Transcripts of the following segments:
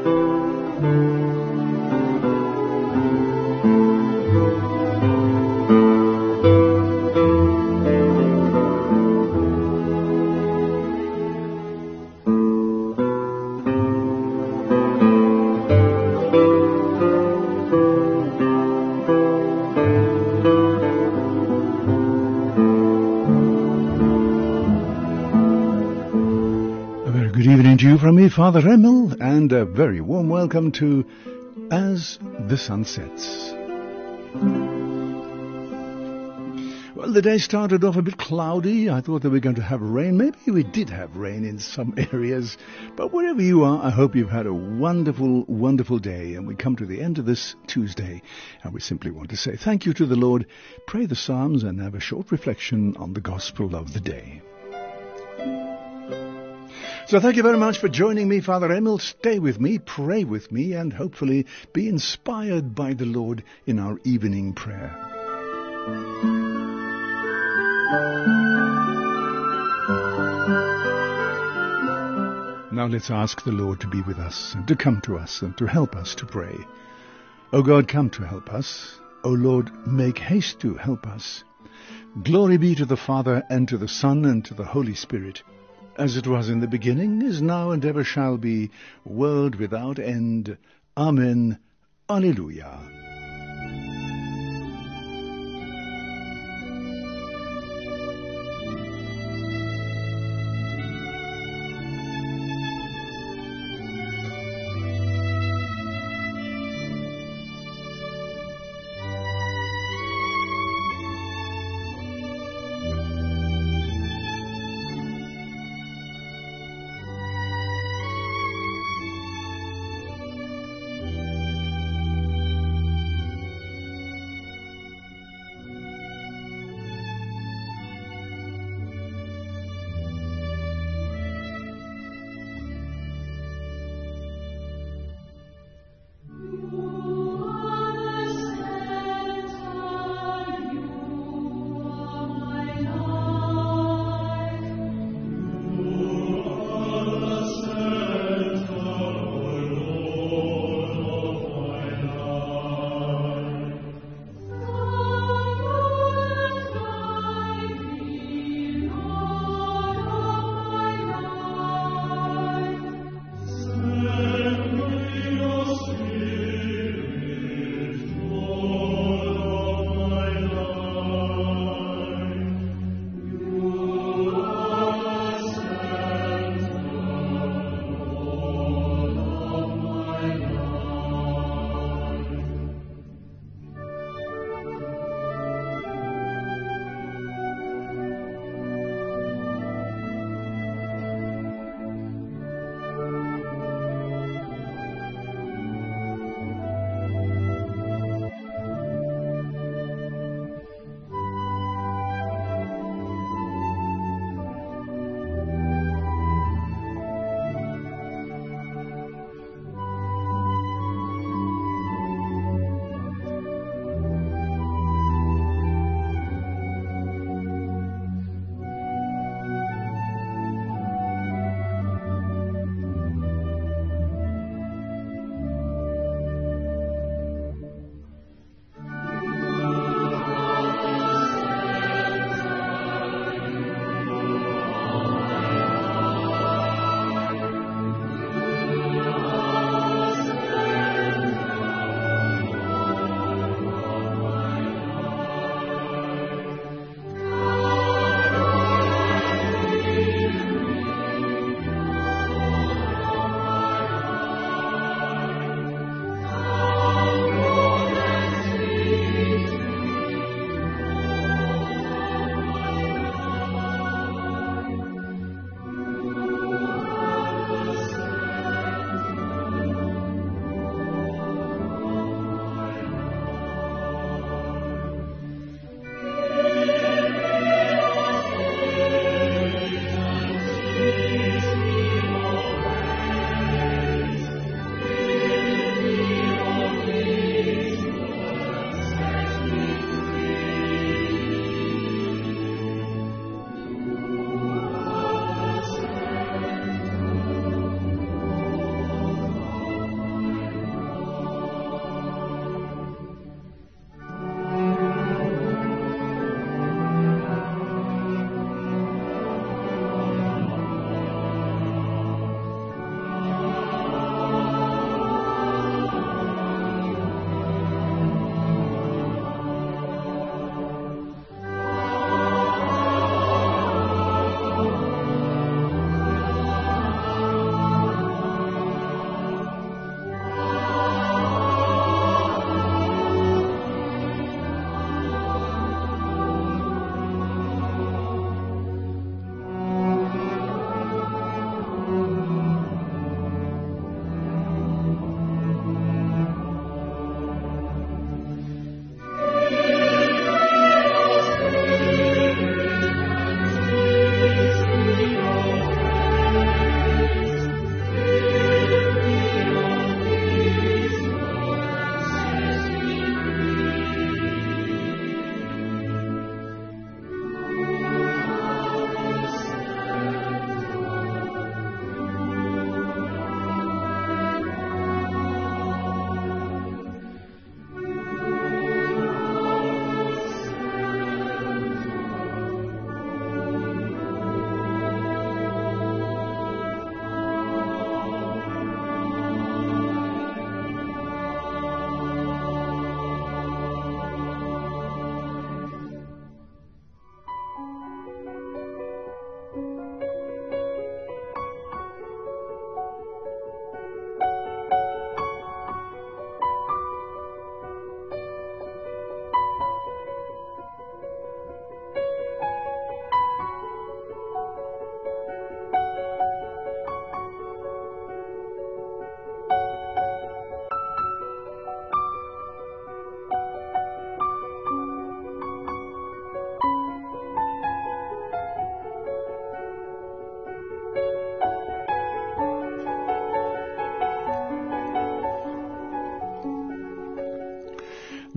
From me, Father Emil, and a very warm welcome to As the Sun Sets. Well, the day started off a bit cloudy. I thought that we were going to have rain. Maybe we did have rain in some areas. But wherever you are, I hope you've had a wonderful, wonderful day. And we come to the end of this Tuesday. And we simply want to say thank you to the Lord, pray the Psalms, and have a short reflection on the Gospel of the day. So thank you very much for joining me, Father Emil. Stay with me, pray with me, and hopefully be inspired by the Lord in our evening prayer. Now let's ask the Lord to be with us and to come to us and to help us to pray. O God, come to help us. O Lord, make haste to help us. Glory be to the Father, and to the Son, and to the Holy Spirit, as it was in the beginning, is now, and ever shall be, world without end. Amen. Alleluia.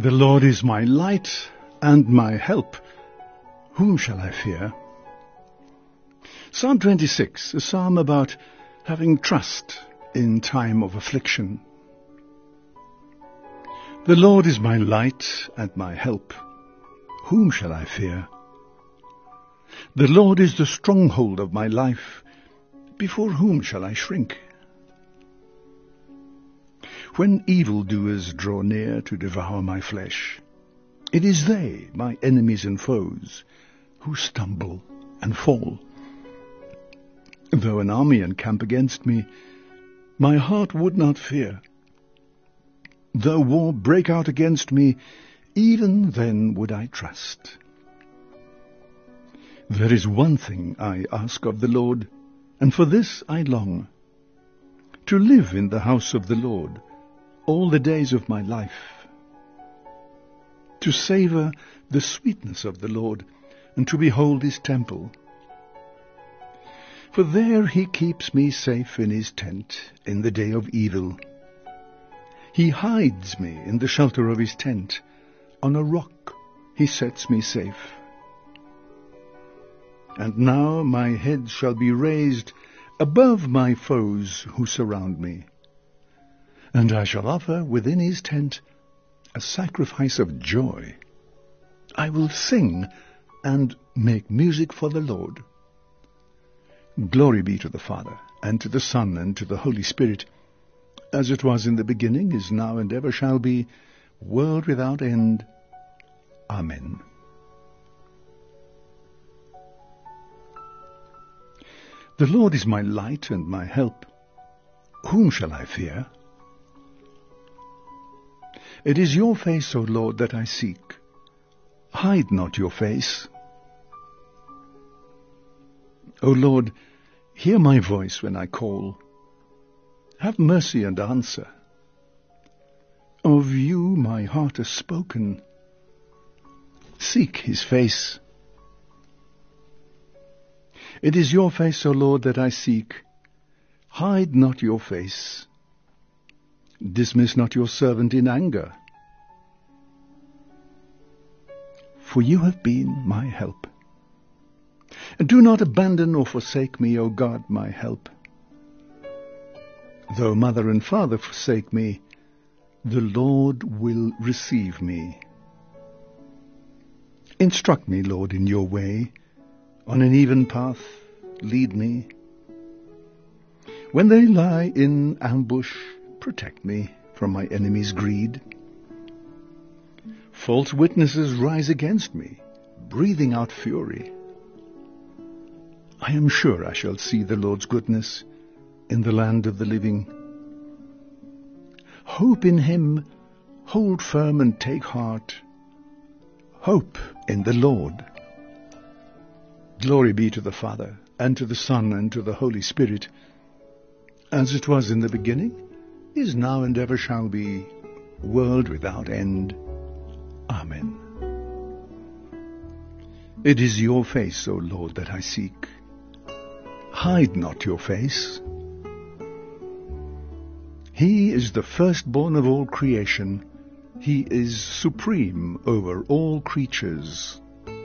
The Lord is my light and my help. Whom shall I fear? Psalm 26, a psalm about having trust in time of affliction. The Lord is my light and my help. Whom shall I fear? The Lord is the stronghold of my life. Before whom shall I shrink? When evildoers draw near to devour my flesh, it is they, my enemies and foes, who stumble and fall. Though an army encamp against me, my heart would not fear. Though war break out against me, even then would I trust. There is one thing I ask of the Lord, and for this I long, to live in the house of the Lord all the days of my life, to savour the sweetness of the Lord, and to behold his temple. For there he keeps me safe in his tent in the day of evil. He hides me in the shelter of his tent. On a rock he sets me safe. And now my head shall be raised above my foes who surround me. And I shall offer within his tent a sacrifice of joy. I will sing and make music for the Lord. Glory be to the Father, and to the Son, and to the Holy Spirit, as it was in the beginning, is now, and ever shall be, world without end. Amen. The Lord is my light and my help. Whom shall I fear? It is your face, O Lord, that I seek. Hide not your face. O Lord, hear my voice when I call. Have mercy and answer. Of you my heart has spoken. Seek his face. It is your face, O Lord, that I seek. Hide not your face. Dismiss not your servant in anger. For you have been my help. And do not abandon or forsake me, O God, my help. Though mother and father forsake me, the Lord will receive me. Instruct me, Lord, in your way. On an even path lead me. When they lie in ambush, protect me from my enemy's greed. False witnesses rise against me, breathing out fury. I am sure I shall see the Lord's goodness in the land of the living. Hope in him, hold firm and take heart. Hope in the Lord. Glory be to the Father, and to the Son, and to the Holy Spirit, as it was in the beginning, is now, and ever shall be, world without end. Amen. It is your face, O Lord, that I seek. Hide not your face. He is the firstborn of all creation. He is supreme over all creatures.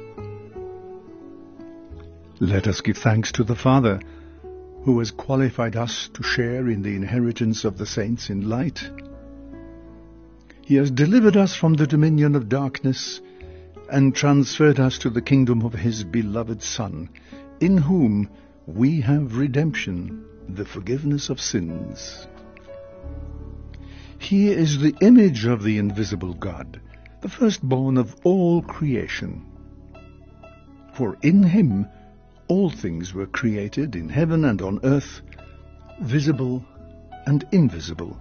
Let us give thanks to the Father, who has qualified us to share in the inheritance of the saints in light. He has delivered us from the dominion of darkness and transferred us to the kingdom of his beloved Son, in whom we have redemption, the forgiveness of sins. He is the image of the invisible God, the firstborn of all creation. For in him all things were created in heaven and on earth, visible and invisible.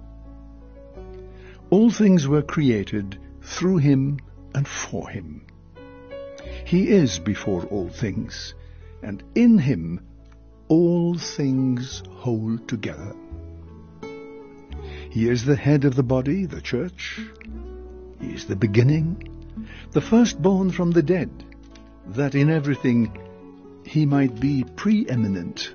All things were created through him and for him. He is before all things, and in him all things hold together. He is the head of the body, the church. He is the beginning, the firstborn from the dead, that in everything he might be preeminent.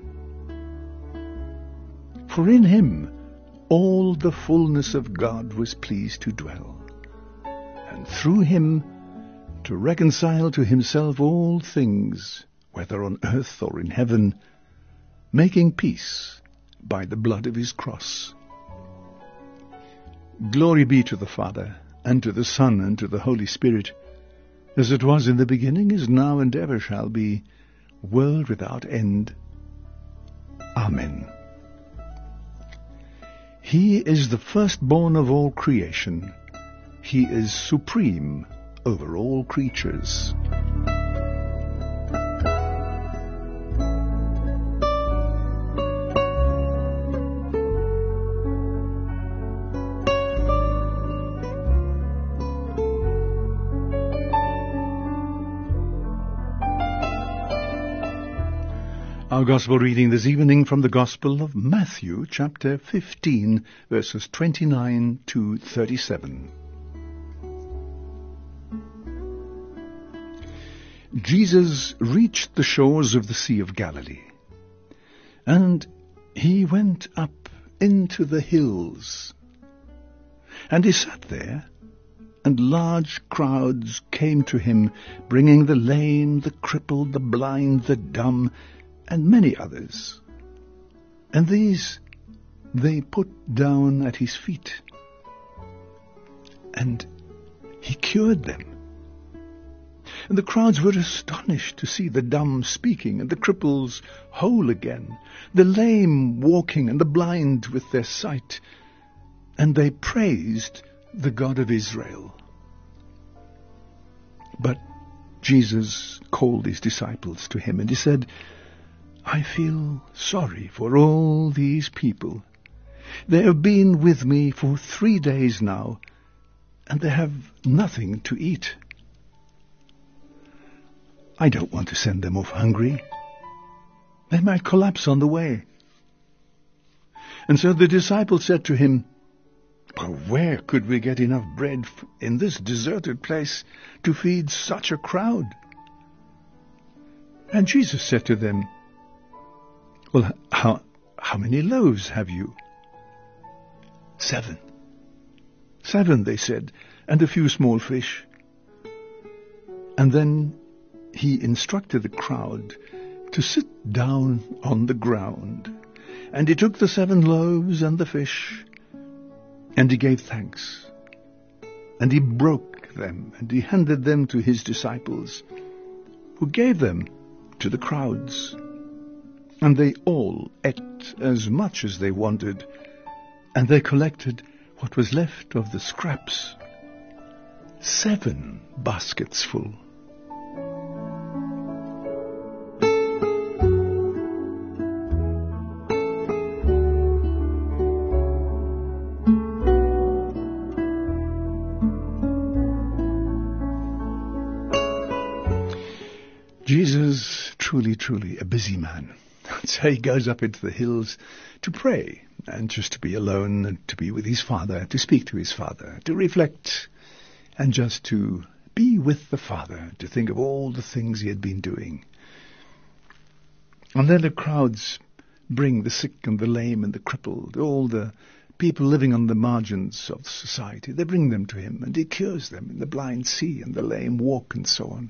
For in him all the fullness of God was pleased to dwell, through him to reconcile to himself all things, whether on earth or in heaven, making peace by the blood of his cross. Glory be to the Father, and to the Son, and to the Holy Spirit, as it was in the beginning, is now, and ever shall be, world without end. Amen. He is the firstborn of all creation. He is supreme over all creatures. Our Gospel reading this evening from the Gospel of Matthew, chapter 15, verses 29 to 37. Jesus reached the shores of the Sea of Galilee, and he went up into the hills. And he sat there, and large crowds came to him, bringing the lame, the crippled, the blind, the dumb, and many others. And these they put down at his feet, and he cured them. And the crowds were astonished to see the dumb speaking, and the cripples whole again, the lame walking, and the blind with their sight. And they praised the God of Israel. But Jesus called his disciples to him, and he said, I feel sorry for all these people. They have been with me for 3 days now, and they have nothing to eat. I don't want to send them off hungry. They might collapse on the way. And so the disciples said to him, but where could we get enough bread in this deserted place to feed such a crowd? And Jesus said to them, well, how many loaves have you? 7. 7, they said, and a few small fish. And then he instructed the crowd to sit down on the ground. And he took the 7 loaves and the fish, and he gave thanks. And he broke them, and he handed them to his disciples, who gave them to the crowds. And they all ate as much as they wanted, and they collected what was left of the scraps, 7 baskets full. Jesus, truly a busy man. So he goes up into the hills to pray, and just to be alone, and to be with his Father, to speak to his Father, to reflect, and just to be with the Father, to think of all the things he had been doing. And then the crowds bring the sick and the lame and the crippled, all the people living on the margins of society. They bring them to him, and he cures them, and the blind see, and the lame walk, and so on.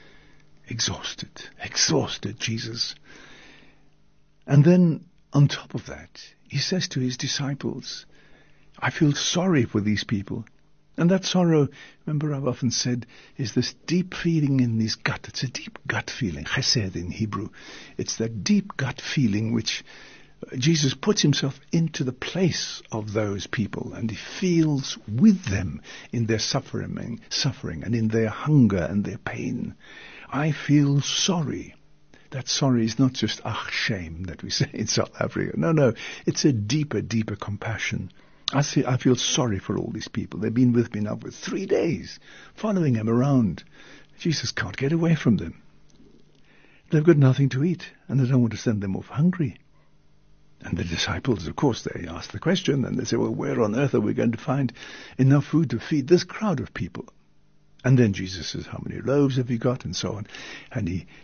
Exhausted Jesus. And then, on top of that, he says to his disciples, I feel sorry for these people. And that sorrow, remember I've often said, is this deep feeling in his gut. It's a deep gut feeling, chesed in Hebrew. It's that deep gut feeling which Jesus puts himself into the place of those people, and he feels with them in their suffering and in their hunger and their pain. I feel sorry. That sorry is not just shame that we say in South Africa. No, it's a deeper compassion. I feel sorry for all these people. They've been with me now for 3 days, following him around. Jesus can't get away from them. They've got nothing to eat, and they don't want to send them off hungry. And the disciples, of course, they ask the question, and they say, well, where on earth are we going to find enough food to feed this crowd of people? And then Jesus says, how many loaves have you got? And so on. And he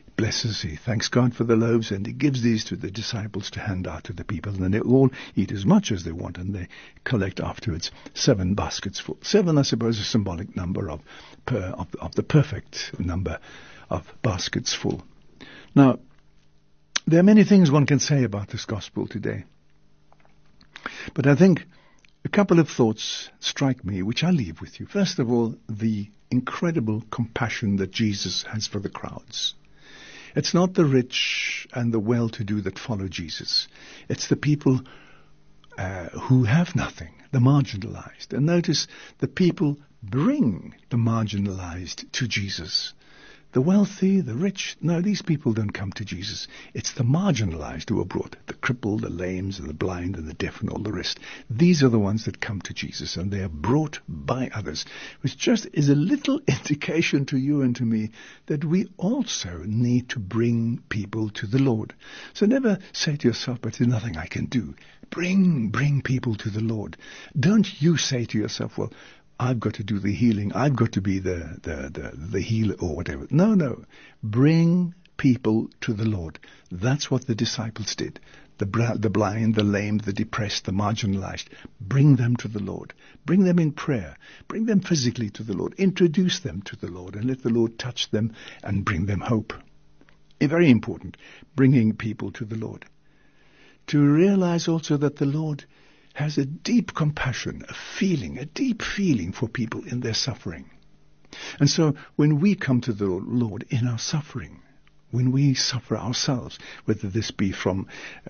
blesses, he thanks God for the loaves, and he gives these to the disciples to hand out to the people, and they all eat as much as they want, and they collect afterwards 7 baskets full. 7, I suppose, is a symbolic number of the perfect number of baskets full. Now, there are many things one can say about this gospel today, but I think a couple of thoughts strike me, which I leave with you. First of all, the incredible compassion that Jesus has for the crowds. It's not the rich and the well-to-do that follow Jesus. It's the people who have nothing, the marginalized. And notice the people bring the marginalized to Jesus. The wealthy, the rich, no, these people don't come to Jesus. It's the marginalized who are brought. The crippled, the lames, and the blind, and the deaf, and all the rest. These are the ones that come to Jesus, and they are brought by others, which just is a little indication to you and to me that we also need to bring people to the Lord. So never say to yourself, but there's nothing I can do. Bring people to the Lord. Don't you say to yourself, well, I've got to do the healing. I've got to be the healer or whatever. No. Bring people to the Lord. That's what the disciples did. The blind, the lame, the depressed, the marginalized. Bring them to the Lord. Bring them in prayer. Bring them physically to the Lord. Introduce them to the Lord and let the Lord touch them and bring them hope. Very important, bringing people to the Lord. To realize also that the Lord has a deep compassion, a deep feeling for people in their suffering. And so when we come to the Lord in our suffering, when we suffer ourselves, whether this be from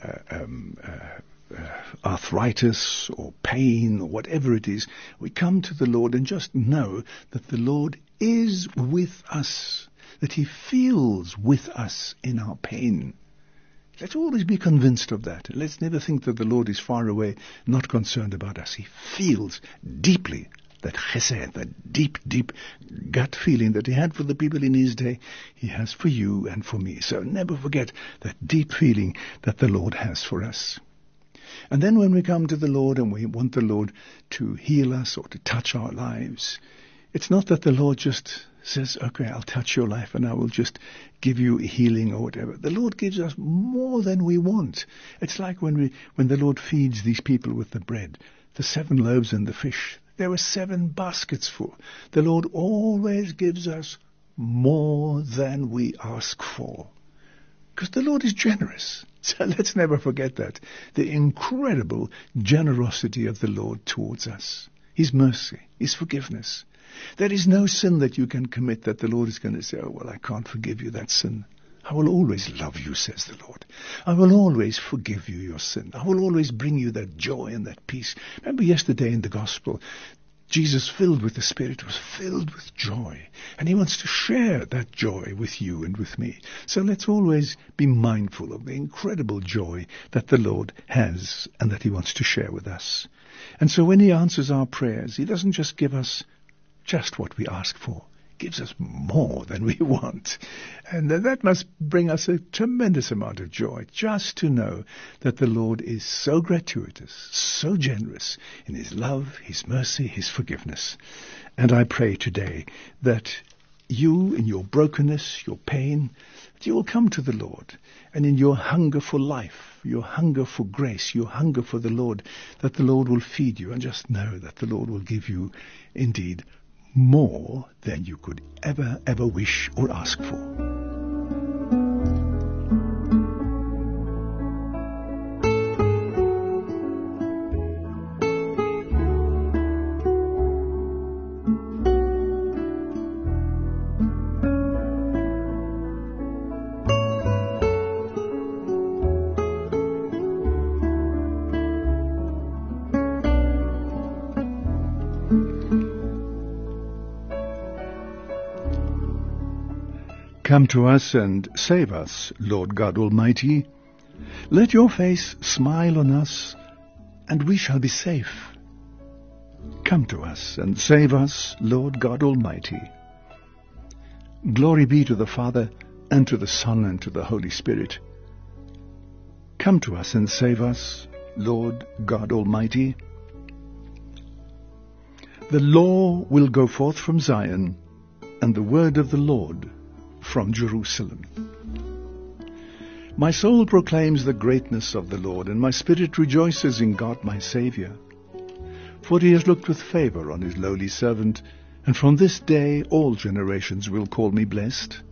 arthritis or pain or whatever it is, we come to the Lord and just know that the Lord is with us, that he feels with us in our pain. Let's always be convinced of that. Let's never think that the Lord is far away, not concerned about us. He feels deeply that chesed, that deep gut feeling that he had for the people in his day, he has for you and for me. So never forget that deep feeling that the Lord has for us. And then when we come to the Lord and we want the Lord to heal us or to touch our lives, it's not that the Lord just says, okay, I'll touch your life and I will just give you healing or whatever. The Lord gives us more than we want. It's like when the Lord feeds these people with the bread, the 7 loaves and the fish. There were 7 baskets full. The Lord always gives us more than we ask for, because the Lord is generous. So let's never forget that. The incredible generosity of the Lord towards us. His mercy, his forgiveness. There is no sin that you can commit that the Lord is going to say, oh, well, I can't forgive you that sin. I will always love you, says the Lord. I will always forgive you your sin. I will always bring you that joy and that peace. Remember yesterday in the gospel, Jesus, filled with the Spirit, was filled with joy. And he wants to share that joy with you and with me. So let's always be mindful of the incredible joy that the Lord has and that he wants to share with us. And so when he answers our prayers, he doesn't just give us just what we ask for. He gives us more than we want. And that must bring us a tremendous amount of joy, just to know that the Lord is so gratuitous, so generous in his love, his mercy, his forgiveness. And I pray today that you, in your brokenness, your pain, that you will come to the Lord, and in your hunger for life, your hunger for grace, your hunger for the Lord, that the Lord will feed you, and just know that the Lord will give you indeed more than you could ever wish or ask for. Come to us and save us, Lord God Almighty. Let your face smile on us, and we shall be safe. Come to us and save us, Lord God Almighty. Glory be to the Father, and to the Son, and to the Holy Spirit. Come to us and save us, Lord God Almighty. The law will go forth from Zion, and the word of the Lord from Jerusalem. My soul proclaims the greatness of the Lord, and my spirit rejoices in God my Saviour. For he has looked with favour on his lowly servant, and from this day all generations will call me blessed.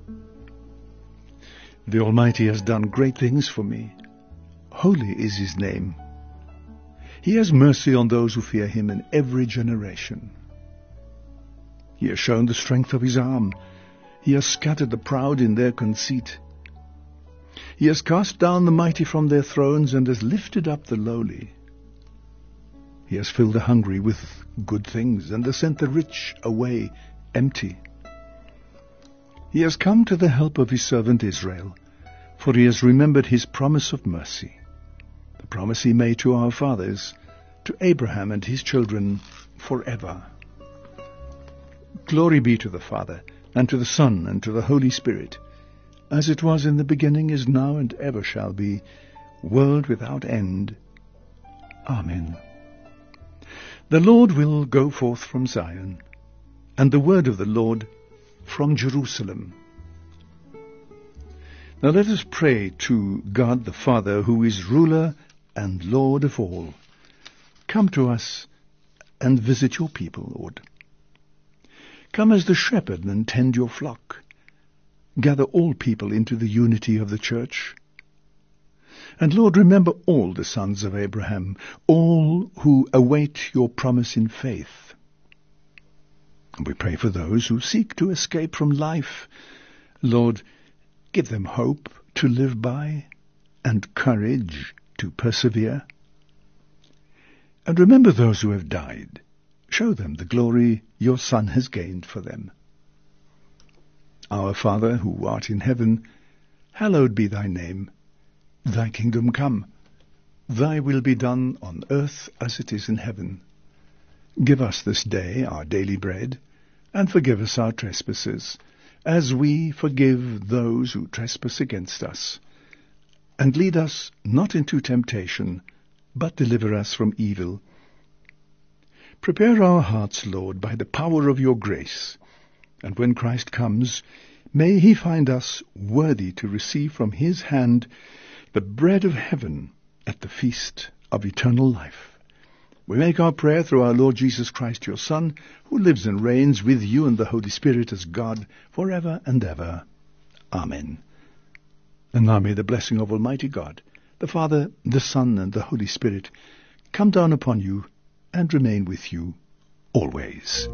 The Almighty has done great things for me. Holy is his name. He has mercy on those who fear him in every generation. He has shown the strength of his arm. He has scattered the proud in their conceit. He has cast down the mighty from their thrones and has lifted up the lowly. He has filled the hungry with good things and has sent the rich away empty. He has come to the help of his servant Israel, for he has remembered his promise of mercy, the promise he made to our fathers, to Abraham and his children forever. Glory be to the Father, and to the Son, and to the Holy Spirit, as it was in the beginning, is now, and ever shall be, world without end. Amen. The Lord will go forth from Zion, and the word of the Lord from Jerusalem. Now let us pray to God the Father, who is ruler and Lord of all. Come to us and visit your people, Lord. Come as the shepherd and tend your flock. Gather all people into the unity of the church. And Lord, remember all the sons of Abraham, all who await your promise in faith. We pray for those who seek to escape from life. Lord, give them hope to live by and courage to persevere. And remember those who have died. Show them the glory your Son has gained for them. Our Father, who art in heaven, hallowed be thy name. Thy kingdom come. Thy will be done on earth as it is in heaven. Give us this day our daily bread, and forgive us our trespasses, as we forgive those who trespass against us. And lead us not into temptation, but deliver us from evil. Prepare our hearts, Lord, by the power of your grace, and when Christ comes, may he find us worthy to receive from his hand the bread of heaven at the feast of eternal life. We make our prayer through our Lord Jesus Christ, your Son, who lives and reigns with you and the Holy Spirit as God, forever and ever. Amen. And now may the blessing of Almighty God, the Father, the Son, and the Holy Spirit, come down upon you and remain with you always.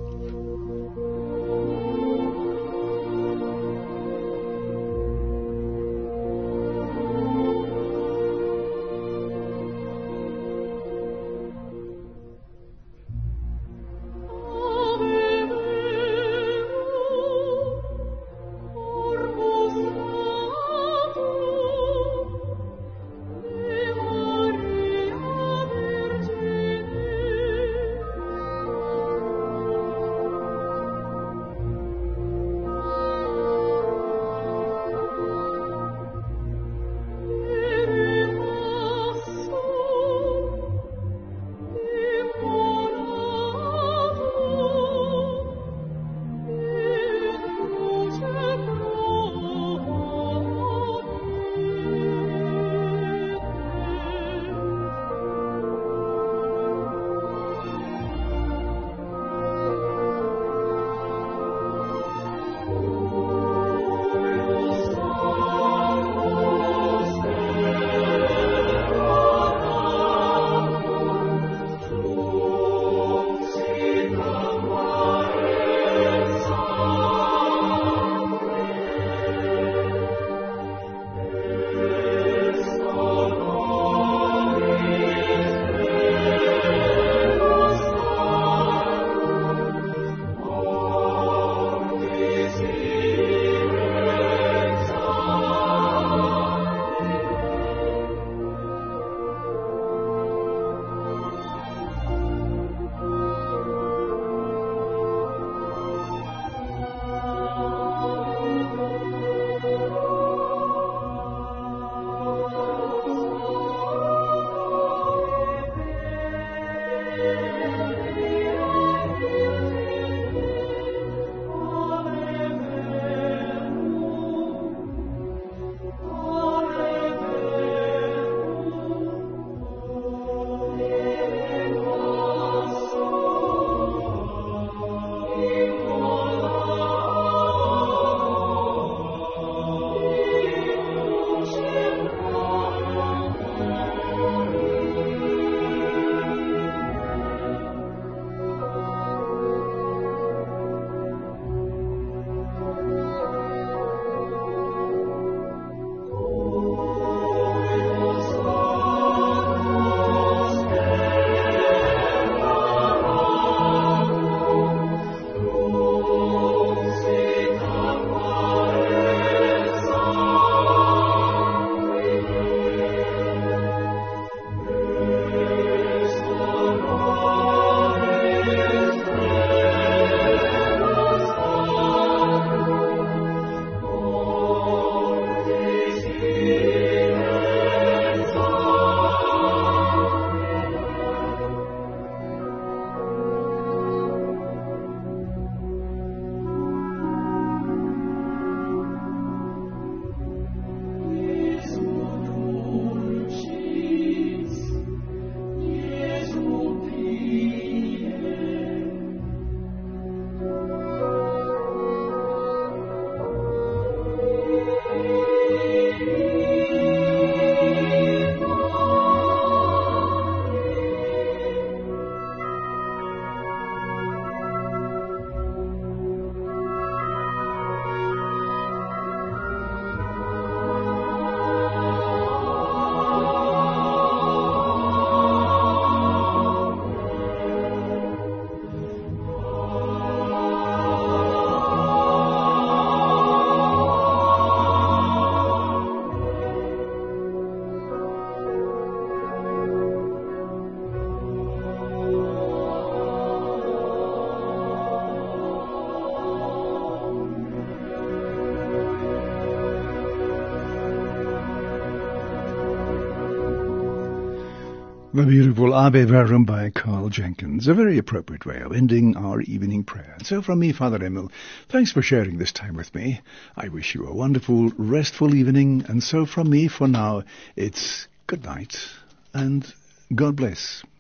The beautiful Ave Verum by Carl Jenkins, a very appropriate way of ending our evening prayer. And so from me, Father Emil, thanks for sharing this time with me. I wish you a wonderful, restful evening. And so from me, for now, it's good night and God bless.